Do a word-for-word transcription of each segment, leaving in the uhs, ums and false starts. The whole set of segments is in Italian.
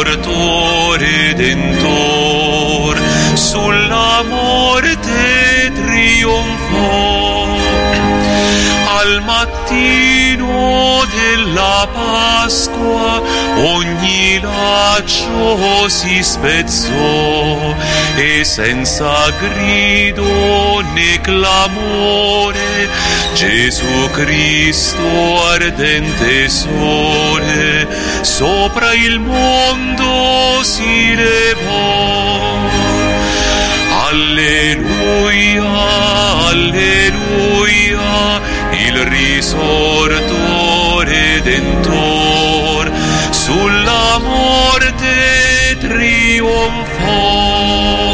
risorto Redentor, sulla morte trionfò. Al mattino della Pasqua ogni laccio si spezzò e senza grido né clamore Gesù Cristo ardente sole sopra il mondo si levò. Alleluia, alleluia, il risorto Redentor sulla morte trionfò.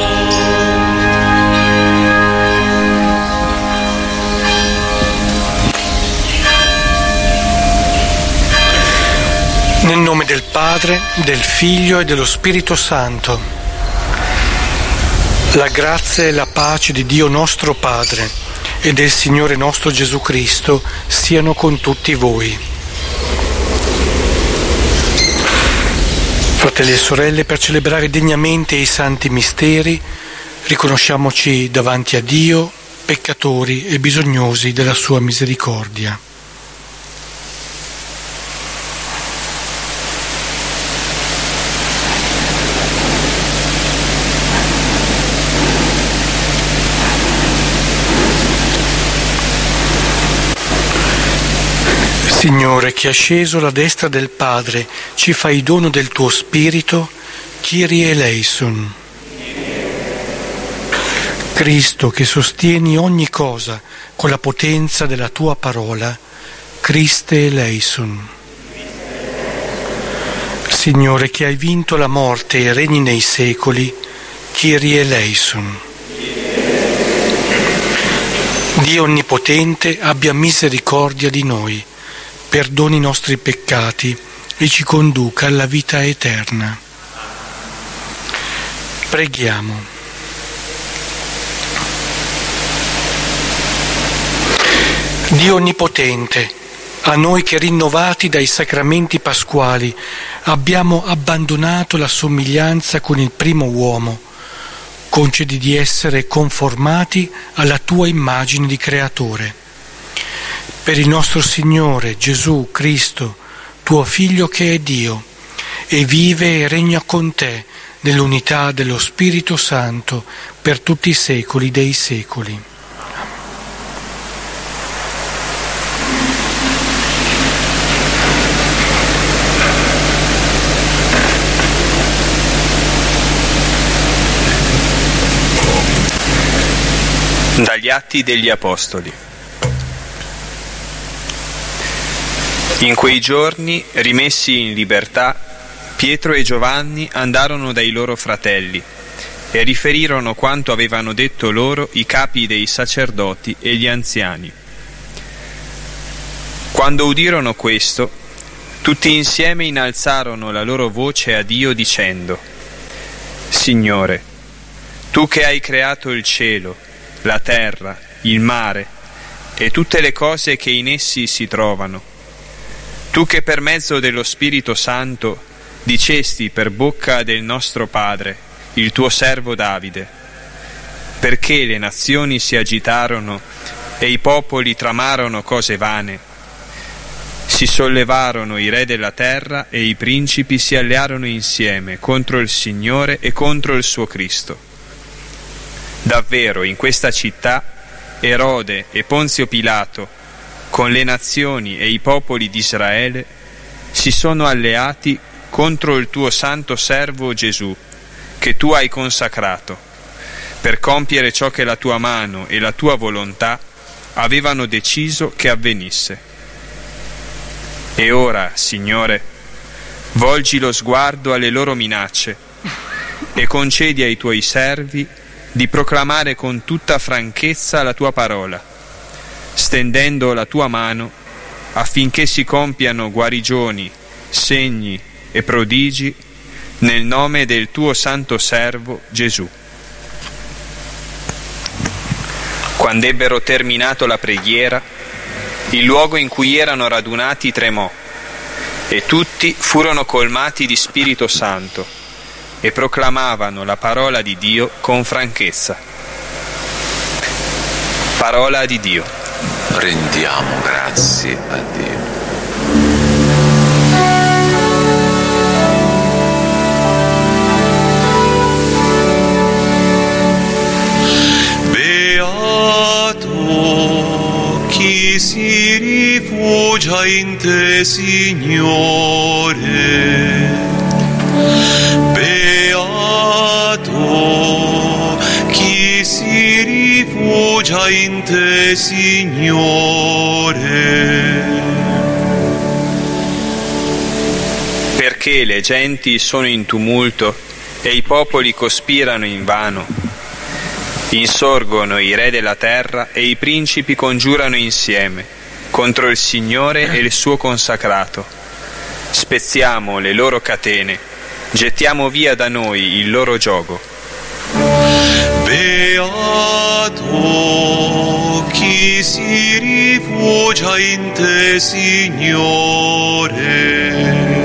Nel nome del Padre, del Figlio e dello Spirito Santo. La grazia e la pace di Dio nostro Padre e del Signore nostro Gesù Cristo siano con tutti voi. Fratelli e sorelle, per celebrare degnamente i santi misteri, riconosciamoci davanti a Dio, peccatori e bisognosi della sua misericordia. Signore, che asceso alla destra del Padre, ci fai dono del tuo Spirito, Kyrie eleison. Cristo, che sostieni ogni cosa con la potenza della tua parola, Christe eleison. Signore, che hai vinto la morte e regni nei secoli, Kyrie eleison. Dio Onnipotente abbia misericordia di noi, perdoni i nostri peccati e ci conduca alla vita eterna. Preghiamo. Dio Onnipotente, a noi che rinnovati dai sacramenti pasquali abbiamo abbandonato la somiglianza con il primo uomo, concedi di essere conformati alla tua immagine di creatore. Per il nostro Signore Gesù Cristo, tuo Figlio che è Dio, e vive e regna con te nell'unità dello Spirito Santo per tutti i secoli dei secoli. Dagli Atti degli Apostoli. In quei giorni, rimessi in libertà, Pietro e Giovanni andarono dai loro fratelli e riferirono quanto avevano detto loro i capi dei sacerdoti e gli anziani. Quando udirono questo, tutti insieme innalzarono la loro voce a Dio dicendo: Signore, tu che hai creato il cielo, la terra, il mare e tutte le cose che in essi si trovano, tu che per mezzo dello Spirito Santo dicesti per bocca del nostro Padre, il tuo servo Davide, perché le nazioni si agitarono e i popoli tramarono cose vane, si sollevarono i re della terra e i principi si allearono insieme contro il Signore e contro il suo Cristo. Davvero in questa città Erode e Ponzio Pilato con le nazioni e i popoli di Israele si sono alleati contro il tuo santo servo Gesù, che tu hai consacrato, per compiere ciò che la tua mano e la tua volontà avevano deciso che avvenisse. E ora, Signore, volgi lo sguardo alle loro minacce e concedi ai tuoi servi di proclamare con tutta franchezza la tua parola, stendendo la tua mano affinché si compiano guarigioni, segni e prodigi nel nome del tuo santo servo Gesù. Quando ebbero terminato la preghiera, il luogo in cui erano radunati tremò E tutti furono colmati di Spirito Santo e proclamavano la parola di Dio con franchezza. Parola di Dio. Rendiamo grazie a Dio. Beato chi si rifugia in te, Signore. Beato chi si rifugia in te, Signore. Perché le genti sono in tumulto e i popoli cospirano invano. Insorgono i re della terra e i principi congiurano insieme contro il Signore e il suo consacrato. Spezziamo le loro catene, gettiamo via da noi il loro giogo. Beato chi si rifugia in te, Signore.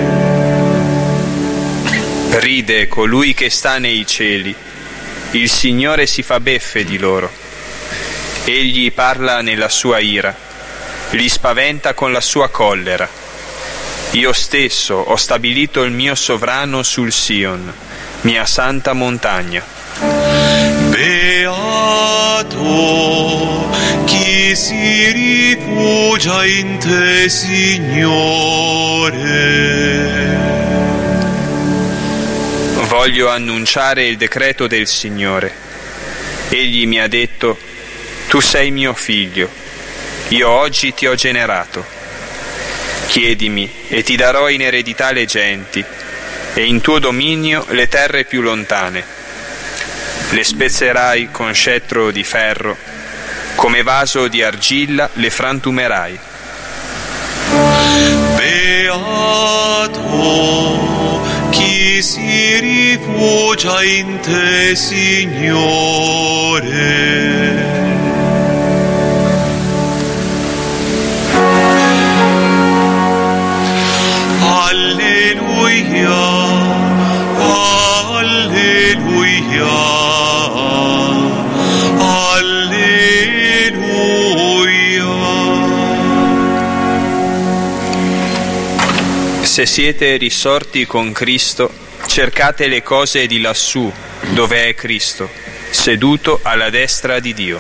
Ride colui che sta nei cieli. Il Signore si fa beffe di loro. Egli parla nella sua ira, li spaventa con la sua collera. Io stesso ho stabilito il mio sovrano sul Sion, mia santa montagna. Beato chi si rifugia in te, Signore. Voglio annunciare il decreto del Signore. Egli mi ha detto: tu sei mio figlio, io oggi ti ho generato. Chiedimi e ti darò in eredità le genti e in tuo dominio le terre più lontane. Le spezzerai con scettro di ferro, come vaso di argilla le frantumerai. Beato chi si rifugia in te, Signore. Alleluia, alleluia, alleluia. Se siete risorti con Cristo, cercate le cose di lassù, dove è Cristo, seduto alla destra di Dio.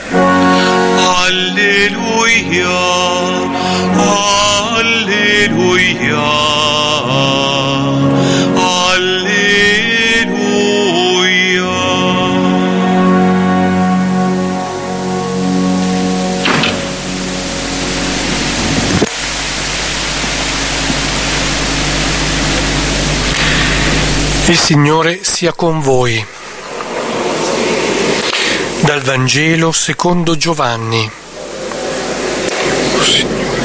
Alleluia, alleluia, alleluia. Il Signore sia con voi. Dal Vangelo secondo Giovanni. Oh, Signore.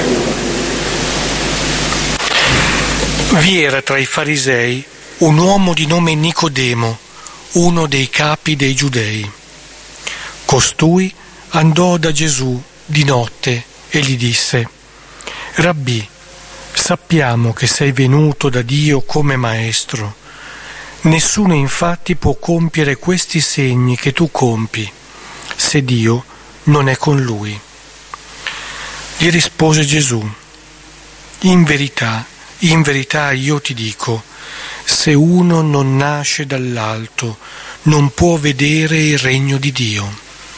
Vi era tra i farisei un uomo di nome Nicodemo, uno dei capi dei Giudei. Costui andò da Gesù di notte e gli disse: Rabbì, sappiamo che sei venuto da Dio come maestro. Nessuno infatti può compiere questi segni che tu compi, se Dio non è con lui. Gli rispose Gesù: In verità, in verità io ti dico, se uno non nasce dall'alto, non può vedere il regno di Dio.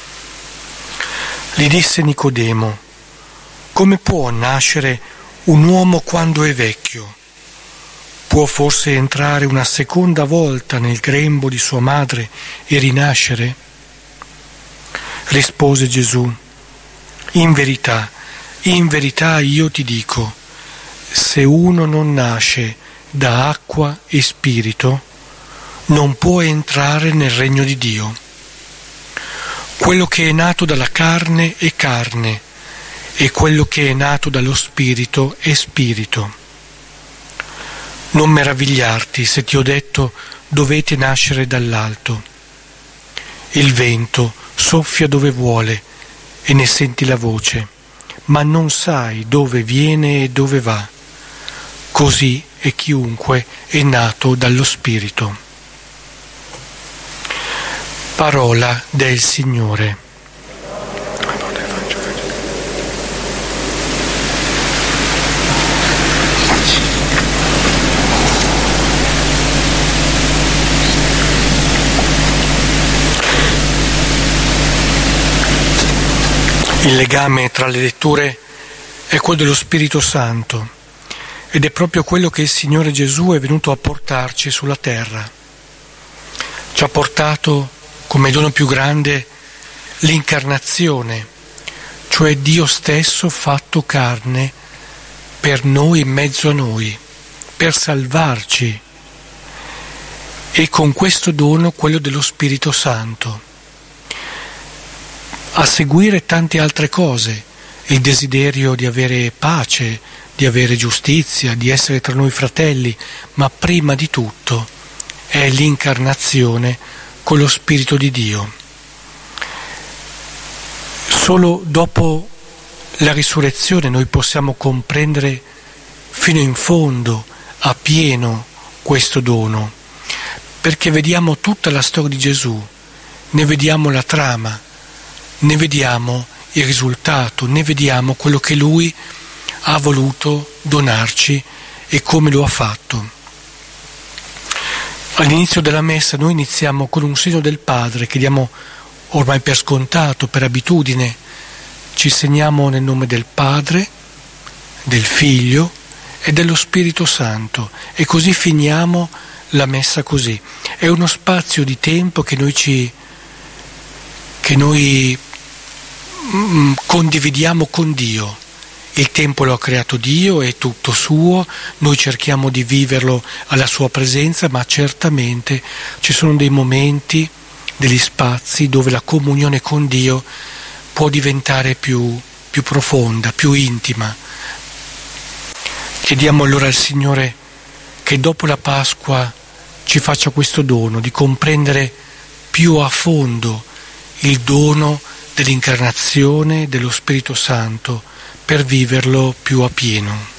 Gli disse Nicodemo: Come può nascere un uomo quando è vecchio? Può forse entrare una seconda volta nel grembo di sua madre e rinascere? Rispose Gesù: In verità, in verità io ti dico, se uno non nasce da acqua e spirito, non può entrare nel regno di Dio. Quello che è nato dalla carne è carne, e quello che è nato dallo spirito è spirito. Non meravigliarti se ti ho detto dovete nascere dall'alto. Il vento soffia dove vuole e ne senti la voce, ma non sai dove viene e dove va. così è chiunque è nato dallo Spirito. Parola del Signore. Il legame tra le letture è quello dello Spirito Santo ed è proprio quello che il Signore Gesù è venuto a portarci sulla terra. Ci ha portato come dono più grande l'incarnazione, cioè Dio stesso fatto carne per noi, in mezzo a noi, per salvarci, e con questo dono quello dello Spirito Santo. A seguire tante altre cose, il desiderio di avere pace, di avere giustizia, di essere tra noi fratelli, ma prima di tutto è l'incarnazione con lo Spirito di Dio. Solo dopo la risurrezione noi possiamo comprendere fino in fondo, a pieno, questo dono, perché vediamo tutta la storia di Gesù, ne vediamo la trama, ne vediamo il risultato, ne vediamo quello che Lui ha voluto donarci e come lo ha fatto. All'inizio della messa noi iniziamo con un segno del Padre che diamo ormai per scontato, per abitudine. Ci segniamo nel nome del Padre, del Figlio e dello Spirito Santo, e così finiamo la messa così. È uno spazio di tempo che noi ci che noi condividiamo con Dio. Il tempo lo ha creato Dio, è tutto suo, noi cerchiamo di viverlo alla sua presenza, ma certamente ci sono dei momenti, degli spazi dove la comunione con Dio può diventare più, più profonda, più intima. Chiediamo allora al Signore che dopo la Pasqua ci faccia questo dono di comprendere più a fondo il dono dell'incarnazione dello Spirito Santo per viverlo più a pieno.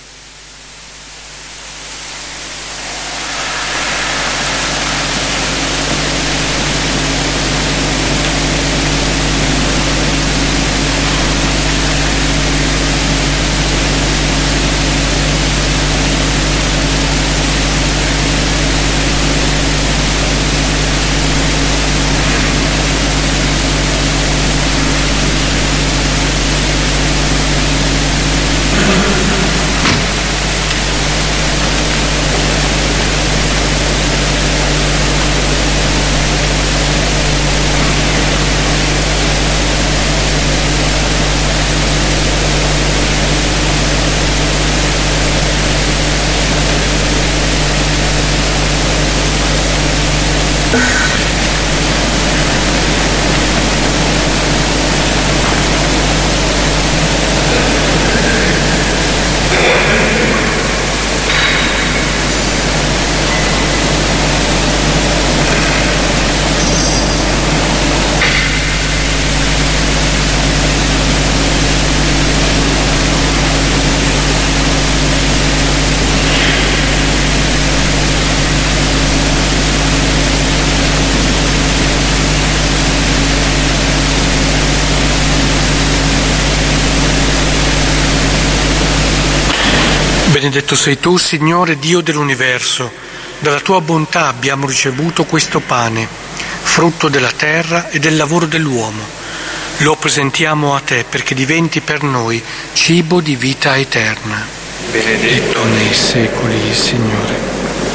Benedetto sei tu, Signore Dio dell'universo, dalla tua bontà abbiamo ricevuto questo pane, frutto della terra e del lavoro dell'uomo. Lo presentiamo a te perché diventi per noi cibo di vita eterna. Benedetto nei secoli, Signore.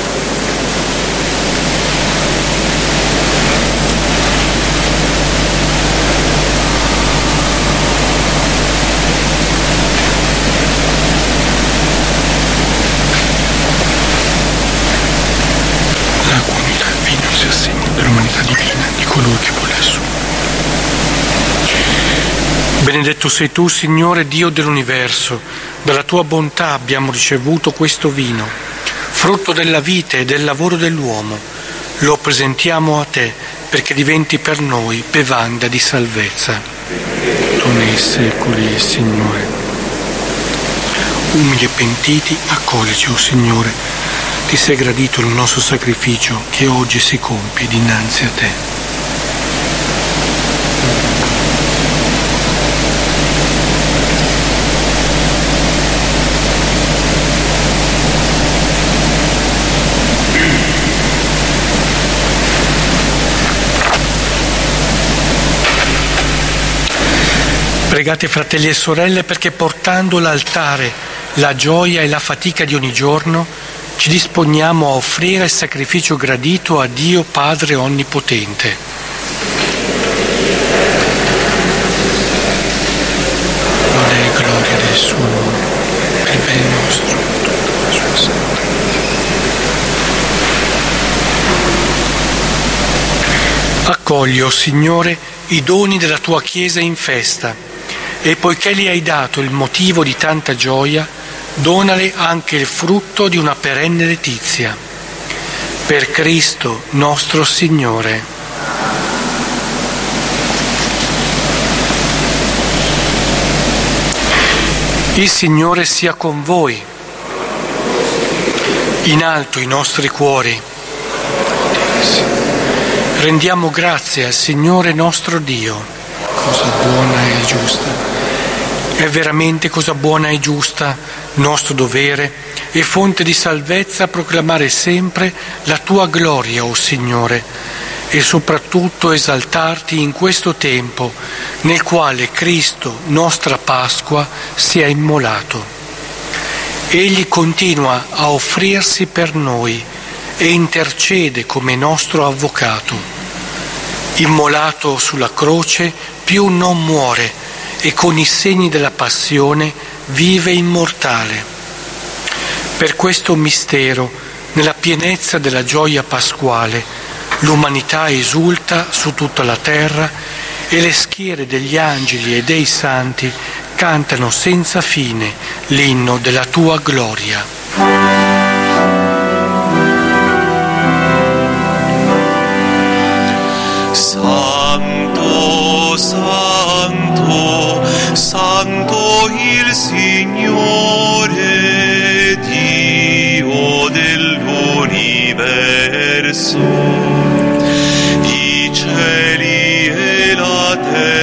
Dell'umanità divina, di colui che vuole assumere. Benedetto sei tu, Signore Dio dell'universo, dalla tua bontà abbiamo ricevuto questo vino, frutto della vita e del lavoro dell'uomo. Lo presentiamo a te perché diventi per noi bevanda di salvezza. Tu nei secoli, Signore. umili e pentiti, accoglici, o Signore. Ti sei gradito il nostro sacrificio che oggi si compie dinanzi a te. Pregate, fratelli e sorelle, perché portando l'altare, la gioia e la fatica di ogni giorno, ci disponiamo a offrire il sacrificio gradito a Dio Padre Onnipotente. Lode e gloria del suo nome, per il bene nostro, tutta la sua santa. Accogli, o Signore, i doni della tua Chiesa in festa, e poiché gli hai dato il motivo di tanta gioia, donale anche il frutto di una perenne letizia. Per Cristo nostro Signore. Il Signore sia con voi. In alto i nostri cuori. Rendiamo grazie al Signore nostro Dio. Cosa buona e giusta. È veramente cosa buona e giusta, nostro dovere e fonte di salvezza proclamare sempre la tua gloria, o Signore, e soprattutto esaltarti in questo tempo nel quale Cristo, nostra Pasqua, si è immolato. Egli continua a offrirsi per noi e intercede come nostro avvocato. Immolato sulla croce, più non muore, e con i segni della passione vive immortale. Per questo mistero, nella pienezza della gioia pasquale, l'umanità esulta su tutta la terra e le schiere degli angeli e dei santi cantano senza fine l'inno della tua gloria. Santo, Santo, Santo il Signore, Dio dell'universo. I cieli e la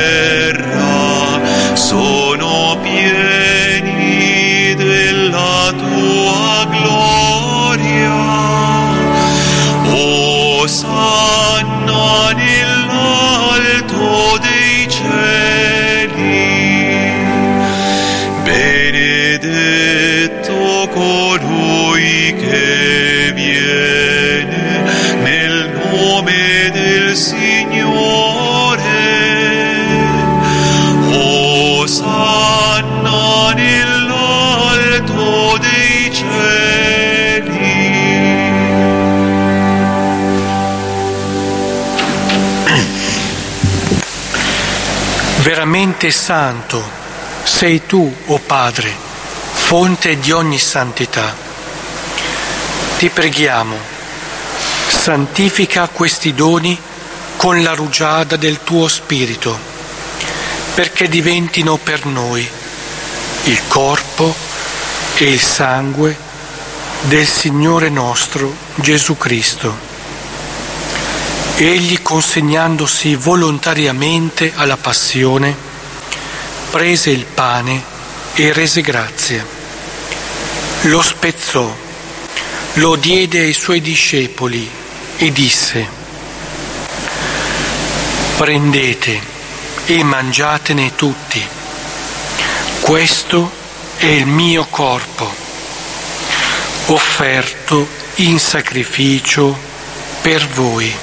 terra sono pieni della tua gloria. Osanna nell'alto dei cieli, benedetto colui che viene nel nome del Signore. Osanna nell'alto dei cieli. Veramente santo sei tu, o Padre, fonte di ogni santità. Ti preghiamo, santifica questi doni con la rugiada del tuo Spirito, perché diventino per noi il corpo e il sangue del Signore nostro Gesù Cristo. Egli, consegnandosi volontariamente alla passione, prese il pane e rese grazie. Lo spezzò, lo diede ai suoi discepoli e disse: prendete e mangiatene tutti. Questo è il mio corpo, offerto in sacrificio per voi.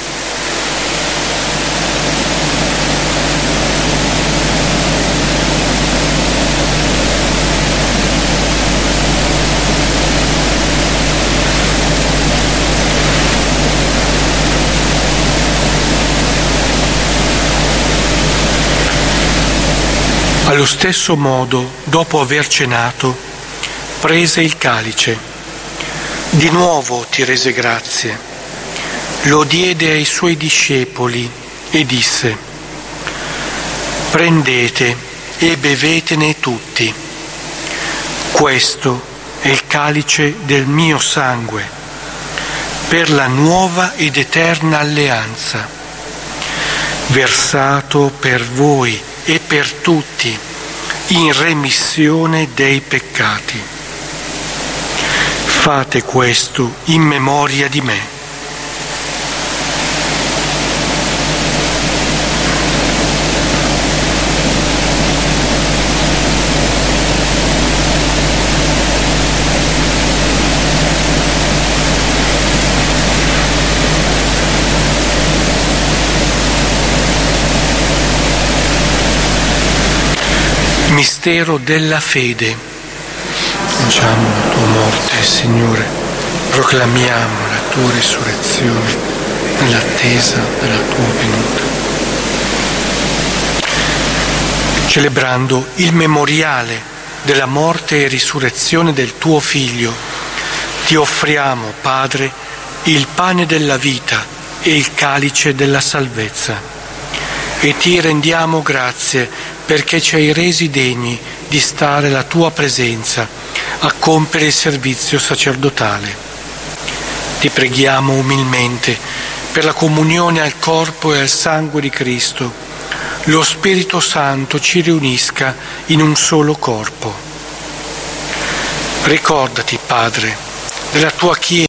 Allo stesso modo, dopo aver cenato, prese il calice. Di nuovo ti rese grazie. Lo diede ai suoi discepoli e disse: prendete e bevetene tutti. Questo è il calice del mio sangue, per la nuova ed eterna alleanza, versato per voi e per tutti in remissione dei peccati. Fate questo in memoria di me. Mistero della fede. Annunciamo la tua morte, Signore, proclamiamo la tua risurrezione nell'attesa della tua venuta. Celebrando il memoriale della morte e risurrezione del tuo Figlio, ti offriamo, Padre, il pane della vita e il calice della salvezza, e ti rendiamo grazie perché ci hai resi degni di stare alla tua presenza a compiere il servizio sacerdotale. Ti preghiamo umilmente per la comunione al corpo e al sangue di Cristo. Lo Spirito Santo ci riunisca in un solo corpo. Ricordati, Padre, della tua Chiesa